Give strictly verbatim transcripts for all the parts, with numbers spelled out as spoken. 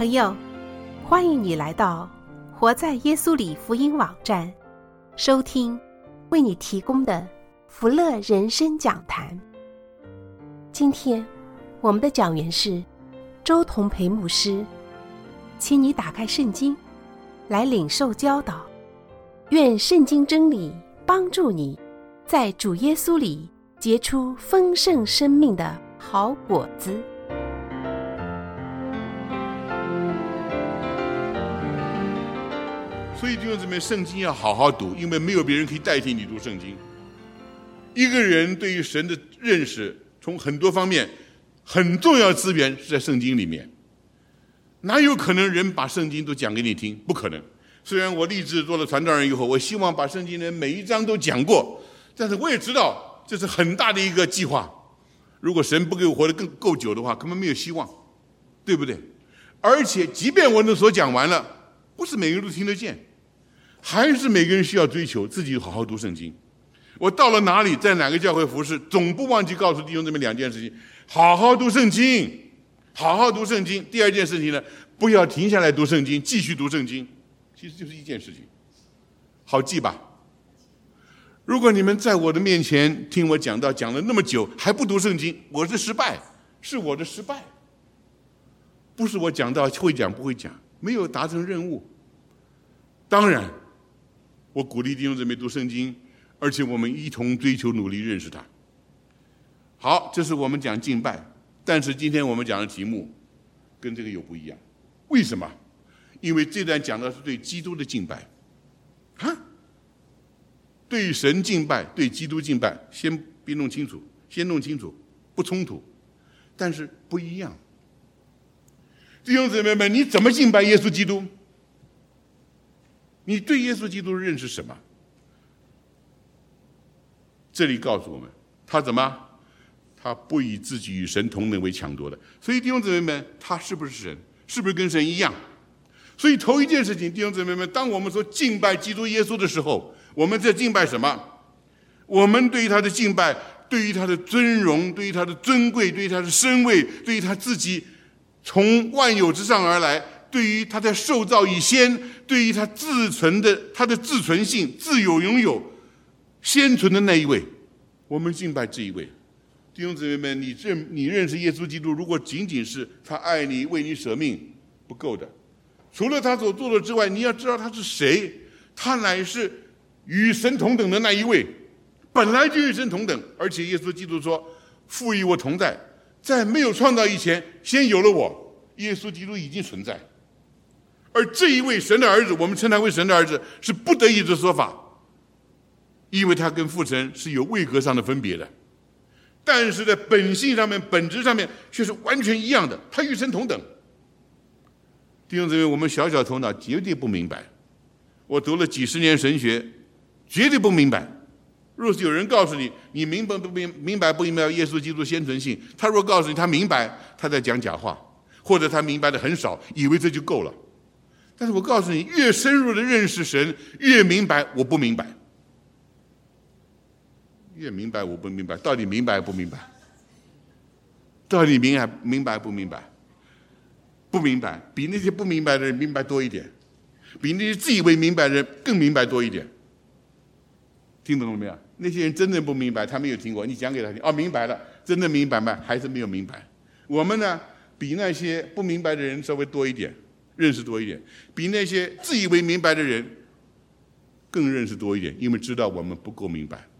朋友，欢迎你来到活在耶稣里福音网站，收听为你提供的福乐人生讲坛。今天我们的讲员是周同培牧师，请你打开圣经来领受教导，愿圣经真理帮助你在主耶稣里结出丰盛生命的好果子。 所以弟兄姊妹，圣经要好好读，因为没有别人可以代替你读圣经。一个人对于神的认识，从很多方面很重要的资源是在圣经里面。哪有可能人把圣经都讲给你听？不可能。虽然我立志做了传道人以后，我希望把圣经的每一章都讲过，但是我也知道这是很大的一个计划。如果神不给我活得更够久的话，根本没有希望，对不对？而且即便我们所讲完了，不是每个人都听得见，还是每个人需要追求自己好好读圣经。我到了哪里，在哪个教会服侍，总不忘记告诉弟兄姊妹两件事情：好好读圣经，好好读圣经。第二件事情呢，不要停下来读圣经，继续读圣经。其实就是一件事情，好记吧？如果你们在我的面前听我讲到讲了那么久还不读圣经，我是失败，是我的失败，不是我讲到会讲不会讲，没有达成任务。当然我鼓励弟兄姊妹读圣经，而且我们一同追求努力认识他。好，这是我们讲敬拜，但是今天我们讲的题目跟这个有不一样。为什么？因为这段讲的是对基督的敬拜啊，对神敬拜，对基督敬拜，先别弄清楚，先弄清楚，不冲突，但是不一样。弟兄姊妹们，你怎么敬拜耶稣基督？你对耶稣基督认识什么？这里告诉我们，他怎么？他不以自己与神同等为抢夺的。所以弟兄姊妹们，他是不是神？是不是跟神一样？所以头一件事情，弟兄姊妹们，当我们说敬拜基督耶稣的时候，我们在敬拜什么？我们对于他的敬拜，对于他的尊荣，对于他的尊贵，对于他的身位，对于他自己从万有之上而来，对于他在受造以先，对于他自存的他的自存性，自有拥有先存的那一位，我们敬拜这一位。弟兄姊妹们，你认你认识耶稣基督，如果仅仅是他爱你为你舍命，不够的。除了他所做的之外，你要知道他是谁。他乃是与神同等的那一位，本来就与神同等。而且耶稣基督说，父与我同在，在没有创造以前先有了我。耶稣基督已经存在，而这一位神的儿子，我们称他为神的儿子，是不得已的说法，因为他跟父神是有位格上的分别的，但是在本性上面本质上面却是完全一样的，他与神同等。弟兄姊妹，我们小小头脑绝对不明白，我读了几十年神学，绝对不明白。若是有人告诉你，你明白不明明白不明白耶稣基督先存性，他若告诉你他明白，他在讲假话，或者他明白的很少，以为这就够了。但是我告诉你，越深入的认识神，越明白我不明白，越明白我不明白，到底明白不明白？到底明白明白不明白？不明白，比那些不明白的人明白多一点，比那些自以为明白的人更明白多一点。听懂了没有？那些人真正不明白，他没有听过，你讲给他听，哦，明白了，真的明白吗？还是没有明白。我们呢，比那些不明白的人稍微多一点，认识多一点，比那些自以为明白的人更认识多一点，因为知道我们不够明白。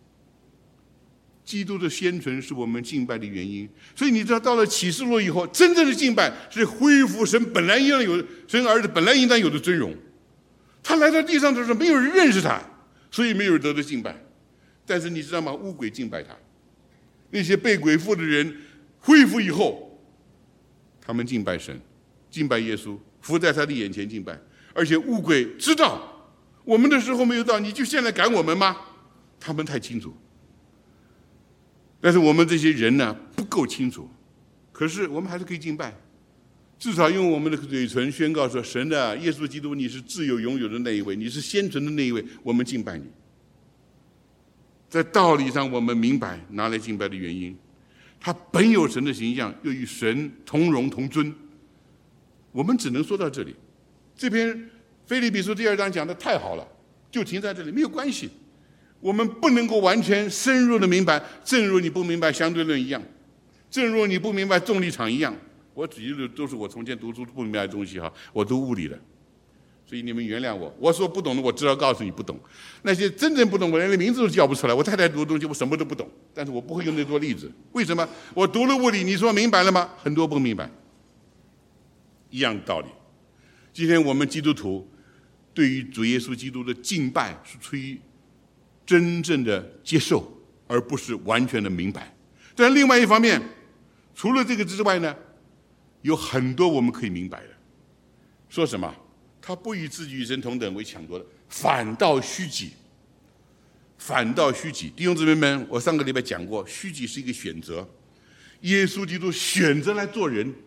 基督的先存是我们敬拜的原因，所以你知道，到了启示录以后，真正的敬拜是恢复神本来应当有神儿子本来应当有的尊荣。他来到地上的时候，没有人认识他，所以没有人得到敬拜。但是你知道吗？污鬼敬拜他，那些被鬼附的人恢复以后，他们敬拜神，敬拜耶稣，伏在他的眼前敬拜。而且污鬼知道我们的时候没有到，你就现在赶我们吗？他们太清楚。但是我们这些人呢，不够清楚，可是我们还是可以敬拜，至少用我们的嘴唇宣告说：神啊，耶稣基督，你是自有拥有的那一位，你是先存的那一位，我们敬拜你。在道理上我们明白拿来敬拜的原因，他本有神的形象，又与神同荣同尊， 我们只能说到这里。这篇腓立比书第二章讲的太好了，就停在这里，没有关系。我们不能够完全深入的明白，正如你不明白相对论一样，正如你不明白重力场一样。我举的都是我从前读书不明白的东西哈，我读物理的，所以你们原谅我。我说不懂的，我知道告诉你不懂。那些真正不懂，我连名字都叫不出来。我太太读的东西，我什么都不懂，但是我不会用那做例子。为什么？我读了物理，你说明白了吗？很多不明白。一样的道理。今天我们基督徒对于主耶稣基督的敬拜是出于真正的接受，而不是完全的明白。但另外一方面，除了这个之外呢，有很多我们可以明白的。说什么？他不以自己与神同等为抢夺的，反倒虚己，反倒虚己。弟兄姊妹们，我上个礼拜讲过，虚己是一个选择。耶稣基督选择来做人，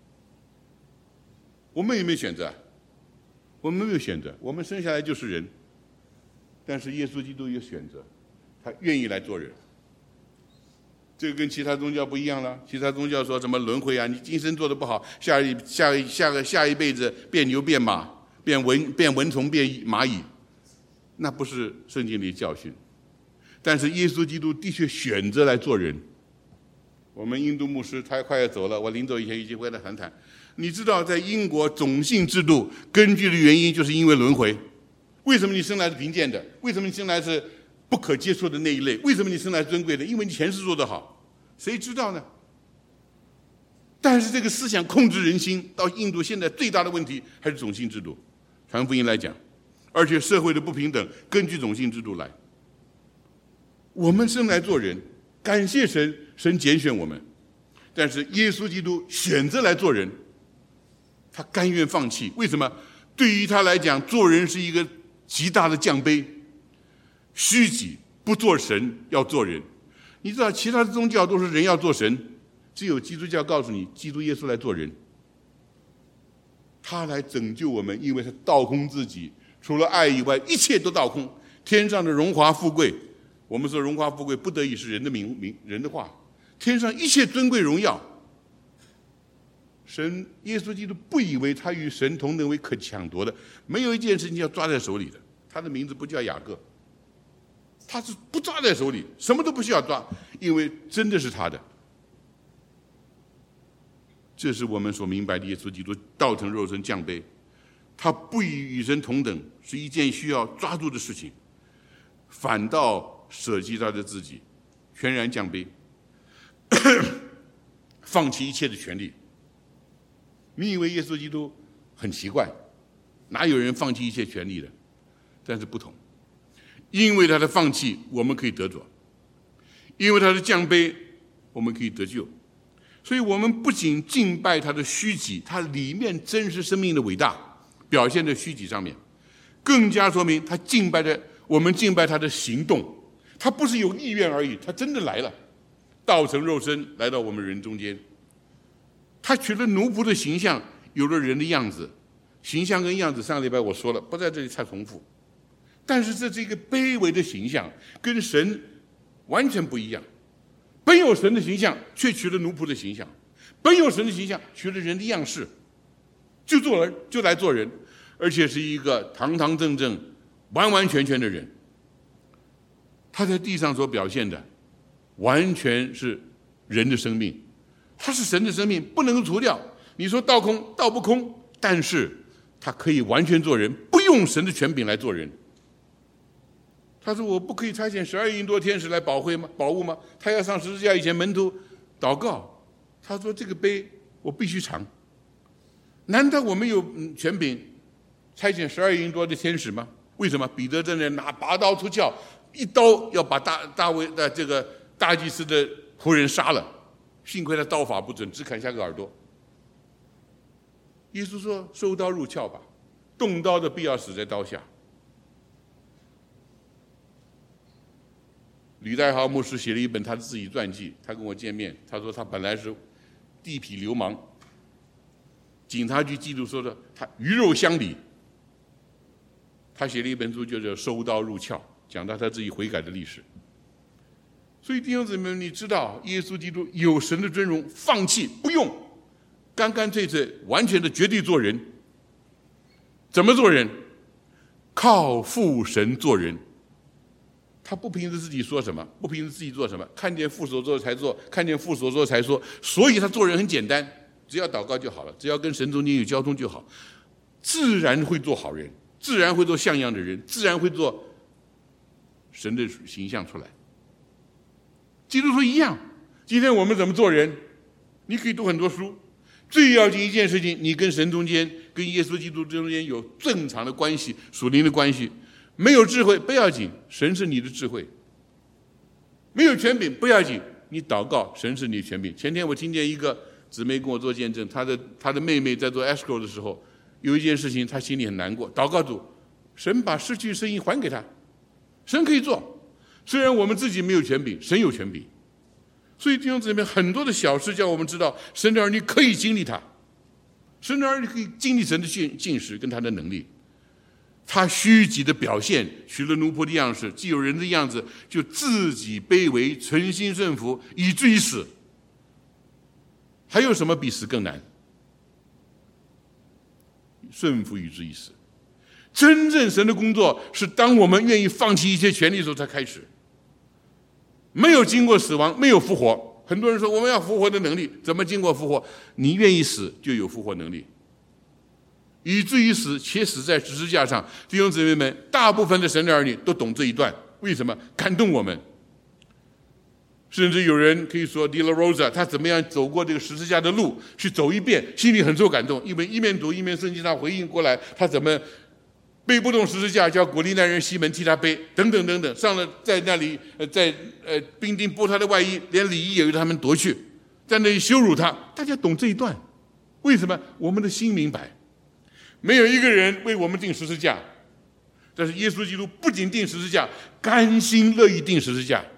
我们有没有选择？我们没有选择，我们生下来就是人。但是耶稣基督有选择，他愿意来做人。这个跟其他宗教不一样了。其他宗教说什么轮回啊，你今生做的不好，下一下一下个下一辈子变牛变马，变蚊变蚊虫变蚂蚁，那不是圣经里教训。但是耶稣基督的确选择来做人。我们印度牧师他快要走了，我临走以前已经回来谈谈。你知道，在英国种姓制度根据的原因就是因为轮回。为什么你生来是贫贱的？为什么你生来是不可接受的那一类？为什么你生来尊贵的？因为你前世做得好，谁知道呢？但是这个思想控制人心，到印度现在最大的问题还是种姓制度。传福音来讲，而且社会的不平等根据种姓制度来。我们生来做人，感谢神，神拣选我们，但是耶稣基督选择来做人，他甘愿放弃。为什么？对于他来讲，做人是一个极大的降卑，虚己，不做神，要做人。你知道其他的宗教都是人要做神，只有基督教告诉你，基督耶稣来做人，他来拯救我们，因为他倒空自己，除了爱以外，一切都倒空。天上的荣华富贵，我们说荣华富贵不得已是人的名名人的话，天上一切尊贵荣耀，神耶稣基督不以为他与神同等为可抢夺的，没有一件事情要抓在手里的。他的名字不叫雅各，他是不抓在手里，什么都不需要抓，因为真的是他的。这是我们所明白的耶稣基督道成肉身降卑，他不以与神同等是一件需要抓住的事情，反倒舍弃他的自己，全然降卑，放弃一切的权利。你以为耶稣基督很奇怪，哪有人放弃一切权利的？但是不同，因为他的放弃，我们可以得着；因为他的降卑，我们可以得救。所以我们不仅敬拜他的虚己，他里面真实生命的伟大表现在虚己上面，更加说明他敬拜的我们敬拜他的行动，他不是有意愿而已，他真的来了，道成肉身来到我们人中间。他取了奴仆的形象，有了人的样子，形象跟样子上个礼拜我说了，不在这里再重复。但是这是一个卑微的形象，跟神完全不一样。本有神的形象，却取了奴仆的形象；本有神的形象，取了人的样式，就做人，就来做人，而且是一个堂堂正正、完完全全的人。他在地上所表现的，完全是人的生命。他是神的生命，不能够除掉。你说道空，道不空，但是他可以完全做人，不用神的权柄来做人。他说：“我不可以差遣十二营多天使来保护吗？保护吗？”他要上十字架以前，门徒祷告，他说：“这个杯我必须尝。难道我们有权柄差遣十二营多的天使吗？为什么？彼得在那拿拔刀出鞘，一刀要把大大卫的这个大祭司的仆人杀了。”幸亏他刀法不准，只砍下个耳朵。耶稣说：“收刀入鞘吧，动刀的必要死在刀下。”吕代豪牧师写了一本他的自己传记，他跟我见面，他说他本来是地痞流氓，警察局记录说的他鱼肉乡里。他写了一本书，就叫《收刀入鞘》，讲到他自己悔改的历史。所以弟兄姊妹，你知道耶稣基督有神的尊荣，放弃不用， 干干脆脆、完全的绝对做人。怎么做人？靠父神做人。他不凭着自己说什么，不凭着自己做什么，看见父所做才做，看见父所做才说。所以他做人很简单，只要祷告就好了，只要跟神中间有交通就好，自然会做好人，自然会做像样的人，自然会做神的形象出来。基督徒一样，今天我们怎么做人？你可以读很多书，最要紧一件事情，你跟神中间、跟耶稣基督中间有正常的关系，属灵的关系。没有智慧不要紧，神是你的智慧；没有权柄不要紧，你祷告，神是你的权柄。前天我听见一个姊妹跟我做见证，她的她的妹妹在做 escrow 的时候，有一件事情她心里很难过，祷告主，神把失去生意还给她，神可以做，虽然我们自己没有权柄，神有权柄。所以弟兄姊妹，很多的小事叫我们知道，神的儿女可以经历它，神的儿女可以经历神的信信实跟他的能力。他虚己的表现，取了奴仆的样式，既有人的样子，就自己卑微，存心顺服，以至于死。还有什么比死更难？顺服以至于死。真正神的工作是当我们愿意放弃一切权利的时候才开始。没有经过死亡，没有复活。很多人说我们要复活的能力，怎么经过复活？你愿意死就有复活能力。以至于死，且死在十字架上。弟兄姊妹们，大部分的神的儿女都懂这一段，为什么？感动我们。甚至有人可以说 De La Rosa 他怎么样走过这个十字架的路，去走一遍，心里很受感动，因为一面读一面圣经上回应过来，他怎么背不动十字架，叫古利奈人西门替他背，等等等等，上了在那里呃在呃兵丁剥他的外衣，连礼衣也由他们夺去，在那里羞辱他。大家懂这一段，为什么？我们的心明白。没有一个人为我们钉十字架，但是耶稣基督不仅钉十字架，甘心乐意钉十字架。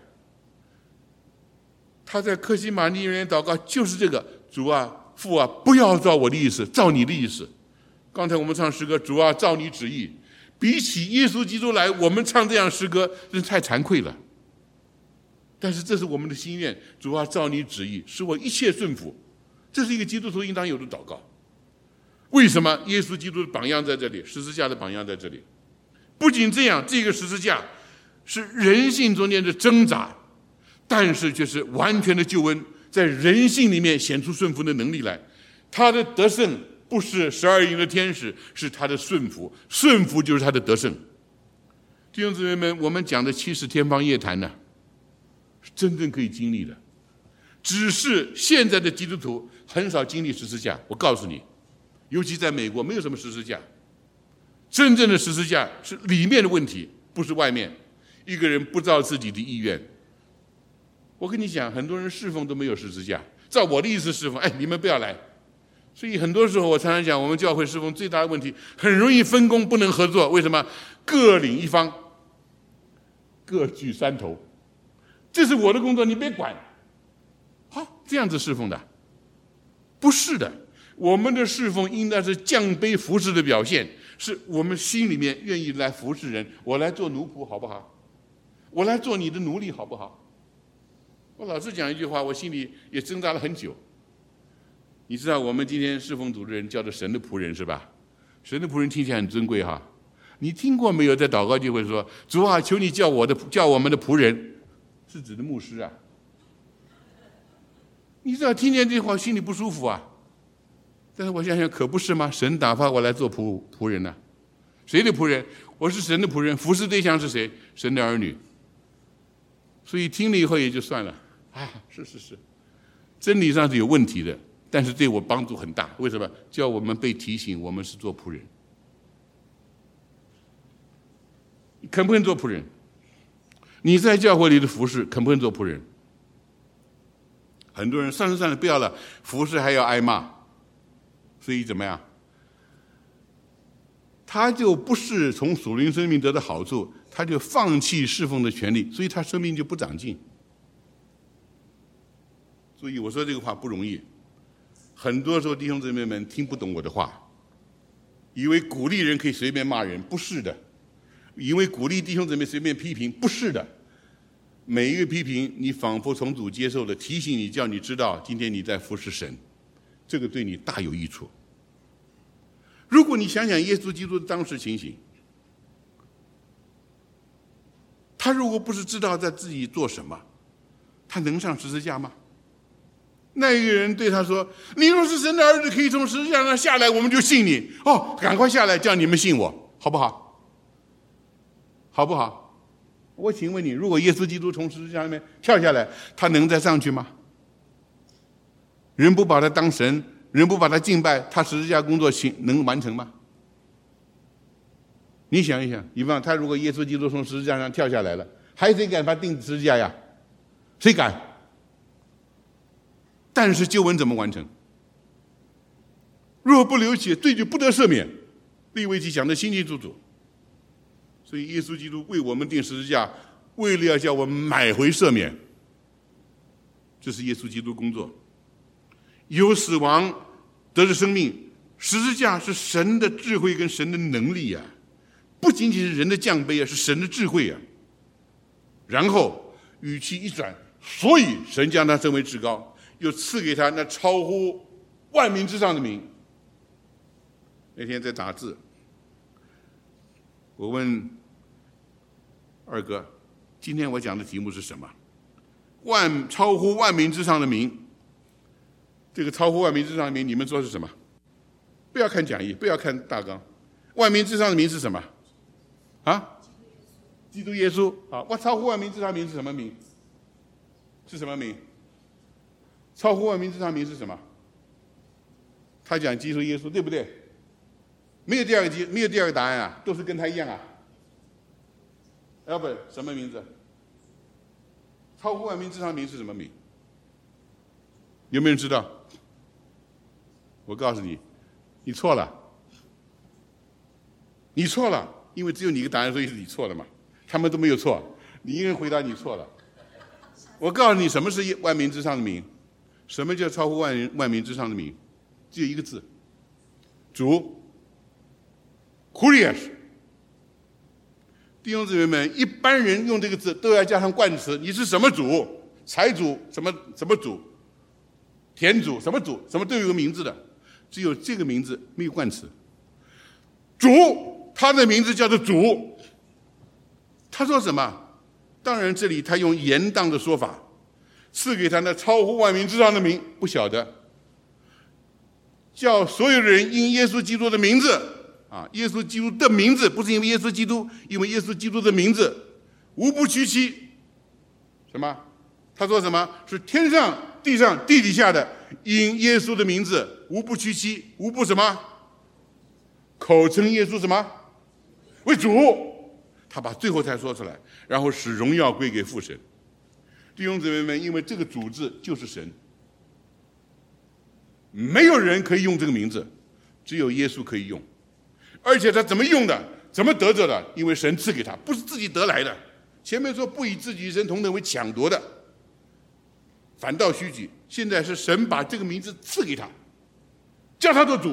他在客西马尼园祷告就是这个：主啊，父啊，不要照我的意思，照你的意思。刚才我们唱诗歌，主啊，照你旨意。比起耶稣基督来，我们唱这样诗歌真是太惭愧了。但是这是我们的心愿，主啊，照你旨意，使我一切顺服。这是一个基督徒应当有的祷告。为什么？耶稣基督的榜样在这里，十字架的榜样在这里。不仅这样，这个十字架是人性中间的挣扎，但是却是完全的救恩，在人性里面显出顺服的能力来。他的得胜不是十二营的天使，是他的顺服，顺服就是他的得胜。弟兄姊妹们，我们讲的七十天方夜谭呢，是真正可以经历的。只是现在的基督徒很少经历十字架。我告诉你，尤其在美国，没有什么十字架。真正的十字架是里面的问题，不是外面。一个人不照自己的意愿，我跟你讲，很多人侍奉都没有十字架。照我的意思侍奉，哎，你们不要来。所以很多时候我常常讲，我们教会侍奉最大的问题，很容易分工不能合作。为什么？各领一方，各据山头。这是我的工作，你别管。好，这样子侍奉的，不是的。我们的侍奉应该是降卑服侍的表现，是我们心里面愿意来服侍人。我来做奴仆好不好？我来做你的奴隶好不好？我老是讲一句话，我心里也挣扎了很久。你知道我们今天侍奉主的人叫做神的仆人是吧？神的仆人听起来很尊贵哈。你听过没有？在祷告就会说：主啊，求你叫我的叫我们的仆人，是指的牧师啊。你知道听见这句话心里不舒服啊。但是我想想，可不是吗？神打发我来做仆仆人呢、啊，谁的仆人？我是神的仆人，服侍对象是谁？神的儿女。所以听了以后也就算了。啊，是是是，真理上是有问题的，但是对我帮助很大。为什么？叫我们被提醒，我们是做仆人。你肯不肯做仆人？你在教会里的服侍，肯不肯做仆人？很多人算了算了，不要了，服侍还要挨骂。所以怎么样？他就不是从属灵生命得到好处，他就放弃侍奉的权利，所以他生命就不长进。所以我说这个话不容易，很多时候弟兄姊妹们听不懂我的话，以为鼓励人可以随便骂人，不是的；以为鼓励弟兄姊妹随便批评，不是的。每一个批评，你仿佛从主接受了，提醒你，叫你知道今天你在服侍神。 这个对你大有益处。如果你想想耶稣基督的当时情形，他如果不是知道在自己做什么，他能上十字架吗？那一个人对他说：“你若是神的儿子，可以从十字架上下来，我们就信你。哦，赶快下来，叫你们信我，好不好？好不好？我请问你，如果耶稣基督从十字架上面跳下来，他能再上去吗？人不把他当神，人不把他敬拜，他十字架工作行能完成吗？你想一想，比方他如果耶稣基督从十字架上跳下来了，还谁敢把他钉十字架呀？谁敢？但是救恩怎么完成？若不流血，罪就不得赦免。利未记讲得清清楚楚。所以耶稣基督为我们钉十字架，为了要叫我们买回赦免，这是耶稣基督工作。由死亡得着生命，十字架是神的智慧跟神的能力啊，不仅仅是人的降卑啊，是神的智慧啊。然后语气一转，所以神将他升为至高，又赐给他那超乎万民之上的名。那天在打字，我问二哥，今天我讲的题目是什么？万超乎万民之上的名。这个超乎万民之上的名，你们说是什么？不要看讲义，不要看大纲。万民之上的名是什么？啊？基督耶稣。啊，哇！超乎万民之上的名是什么名？是什么名？超乎万民之上的名是什么？他讲基督耶稣，对不对？没有第二个机，没有第二个答案啊，都是跟他一样啊。要不什么名字？超乎万民之上的名是什么名？有没有人知道？我告诉你，你错了，你错了，因为只有你一个答案，所以是你错了嘛。他们都没有错，你一个人回答你错了。我告诉你，什么是万民之上的名？什么叫超乎万人万民之上的名？只有一个字，主 ，Kurios。弟兄姊妹们，一般人用这个字都要加上冠词，你是什么主？财主，什么什么主？田主，什么主？什么都有个名字的，只有这个名字没有冠词。主，他的名字叫做主。他说什么？当然，这里他用严当的说法，赐给他那超乎万民之上的名，不晓得，叫所有人因耶稣基督的名字啊，耶稣基督的名字，不是因为耶稣基督，因为耶稣基督的名字，无不屈膝。什么？他说什么？是天上、地上、地底下的，因耶稣的名字，无不屈膝，无不什么？口称耶稣什么？为主。他把最后才说出来，然后使荣耀归给父神。弟兄姊妹们，因为这个主字就是神，没有人可以用这个名字，只有耶稣可以用。而且他怎么用的？怎么得着的？因为神赐给他，不是自己得来的。前面说不以自己与神同等为抢夺的，反倒虚举。现在是神把这个名字赐给他，叫他做主。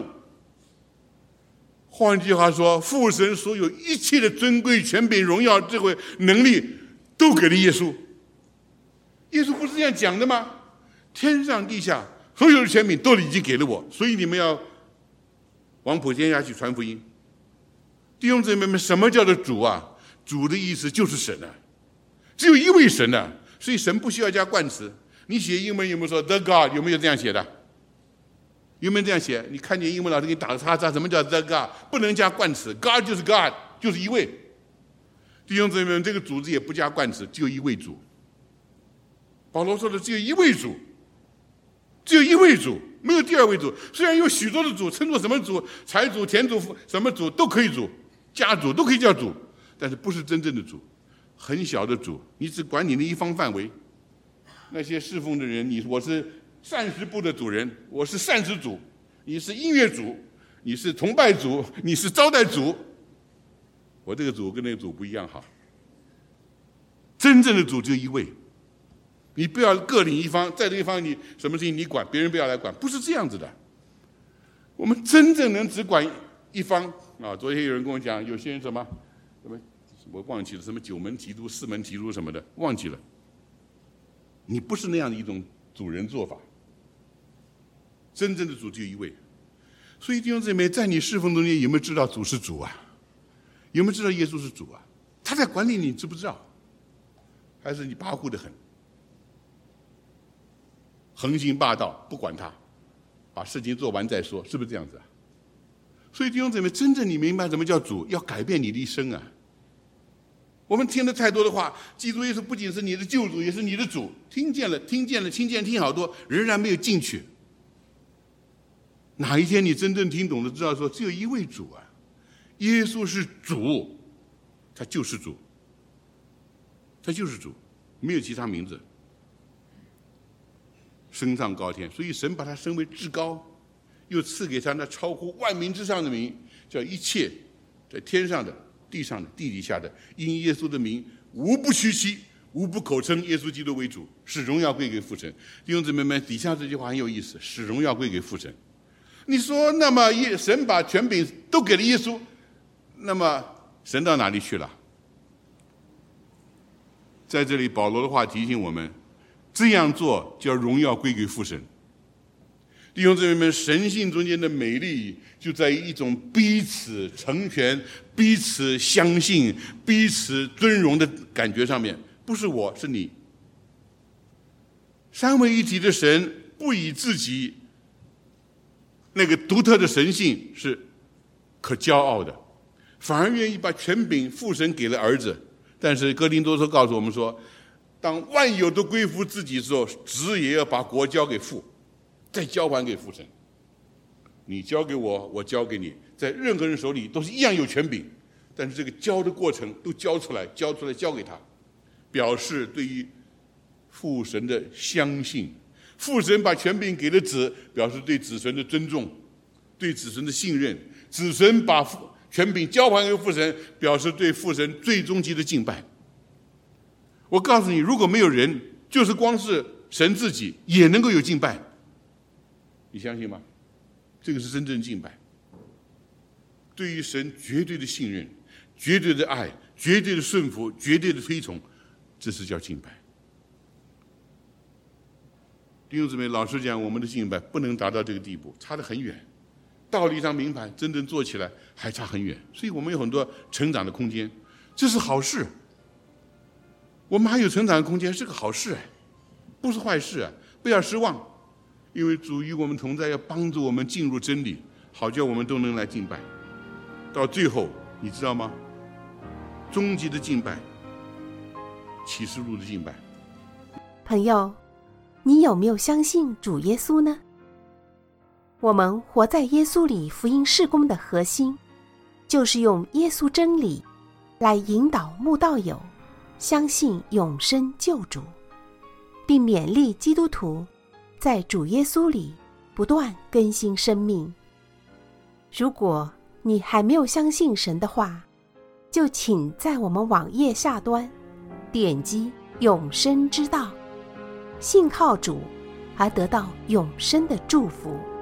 换句话说，父神所有一切的尊贵、权柄、荣耀、智慧、能力，都给了耶稣。耶稣不是这样讲的吗？天上地下所有的权柄都已经给了我，所以你们要往普天下去传福音。弟兄姊妹们，什么叫做主啊？主的意思就是神啊，只有一位神啊，所以神不需要加冠词。你写英文有没有说 The God？ 有没有这样写的？有没有这样写？你看见英文老师给你打个叉叉，什么叫 The God？ 不能加冠词 ，God 就是 God， 就是一位。弟兄姊妹们，这个主字也不加冠词，只有一位主。保罗说的只有一位主，只有一位主，没有第二位主。虽然有许多的主，称作什么主，财主、田主、什么主都可以主，家主都可以叫主，但是不是真正的主，很小的主，你只管你的一方范围。那些侍奉的人，你我是膳食部的主人，我是膳食主，你是音乐主，你是崇拜主，你是招待主。我这个主跟那个主不一样哈。真正的主只有一位，你不要各领一方，在这一方你什么事情你管，别人不要来管，不是这样子的。我们真正能只管一方啊！昨天有人跟我讲，有些人什么什么我忘记了，什么九门提督、四门提督什么的，忘记了。你不是那样的一种主人做法。 真正的主只有一位。所以弟兄姊妹，在你侍奉中间有没有知道主是主啊？有没有知道耶稣是主啊？他在管理你，你知不知道？还是你跋扈得很，横行霸道，不管他，把事情做完再说，是不是这样子啊？所以弟兄姊妹，真正你明白什么叫主，要改变你的一生啊！我们听了太多的话，基督耶稣不仅是你的救主，也是你的主。听见了，听见了，听见听好多，仍然没有进去。哪一天你真正听懂了，知道说只有一位主啊，耶稣是主，他就是主，他就是主，没有其他名字。升上高天，所以神把他升为至高，又赐给他那超乎万民之上的名，叫一切在天上的、地上的、地底下的，因耶稣的名，无不屈膝，无不口称耶稣基督为主，使荣耀归给父神。弟兄姊妹们，底下这句话很有意思，使荣耀归给父神。你说，那么神把权柄都给了耶稣，那么神到哪里去了？在这里，保罗的话提醒我们，这样做就要荣耀归给父神。弟兄姊妹们，神性中间的美丽就在于一种彼此成全、彼此相信、彼此尊荣的感觉上面，不是我是你。三位一体的神不以自己那个独特的神性是可骄傲的，反而愿意把权柄父神给了儿子。但是哥林多书告诉我们说，当万有都归服自己的时候，子也要把国交给父，再交还给父神。你交给我，我交给你，在任何人手里都是一样有权柄，但是这个交的过程都交出来，交出来交给他，表示对于父神的相信。父神把权柄给了子，表示对子神的尊重，对子神的信任。子神把权柄交还给父神，表示对父神最终极的敬拜。我告诉你，如果没有人，就是光是神自己也能够有敬拜，你相信吗？这个是真正敬拜，对于神绝对的信任、绝对的爱、绝对的顺服、绝对的推崇，这是叫敬拜。弟兄姊妹，老实讲，我们的敬拜不能达到这个地步，差得很远。道理上明白，真正做起来还差很远，所以我们有很多成长的空间，这是好事。我们还有成长的空间，是个好事哎，不是坏事啊！不要失望，因为主与我们同在，要帮助我们进入真理，好叫我们都能来敬拜。到最后，你知道吗？终极的敬拜，启示录的敬拜。 朋友，你有没有相信主耶稣呢？我们活在耶稣里福音事工的核心，就是用耶稣真理来引导慕道友相信永生救主，并勉励基督徒在主耶稣里不断更新生命。如果你还没有相信神的话，就请在我们网页下端点击永生之道，信靠主而得到永生的祝福。